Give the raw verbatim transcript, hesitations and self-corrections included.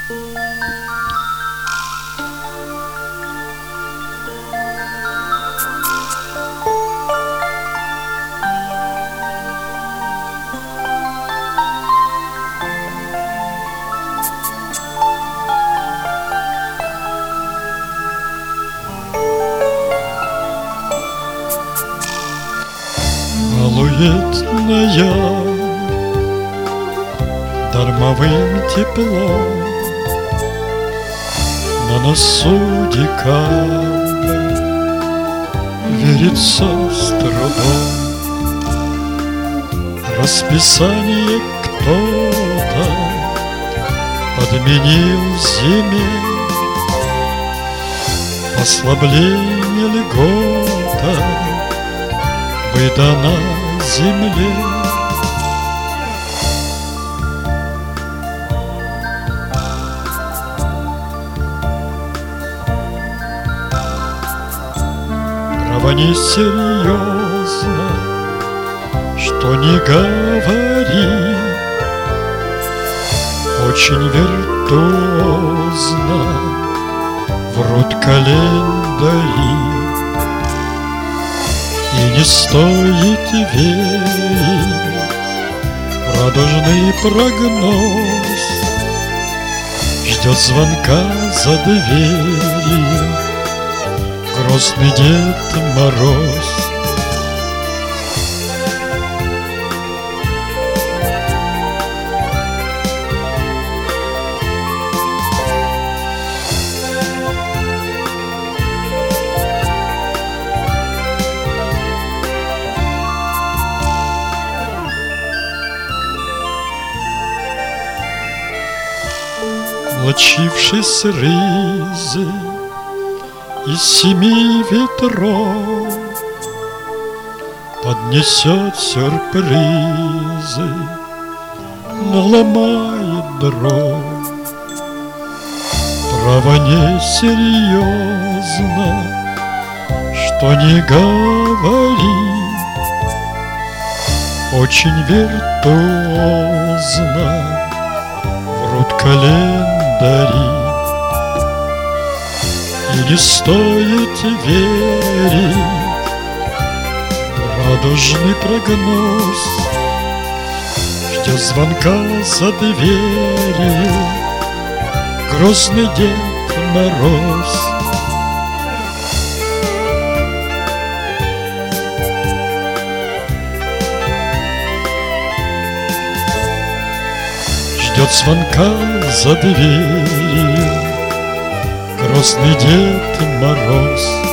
Балуетная дармовым теплом, на носу декабрь верится с трудом. Расписание кто-то подменил зиме, послабление льгота выдана земле. Право несерьезно, что не говори, очень виртуозно врут календари. И не стоит верить в радужный прогноз, ждет звонка за дверью грозный Дед Мороз. Лучившись рызы из семи ветров, поднесет сюрпризы, наломает дров. Право несерьезно, что не говори, очень виртуозно врут календари. И не стоит верить в радужный прогноз, ждет звонка за дверью грозный Дед Мороз. Ждет звонка за дверью грозный Дед Мороз.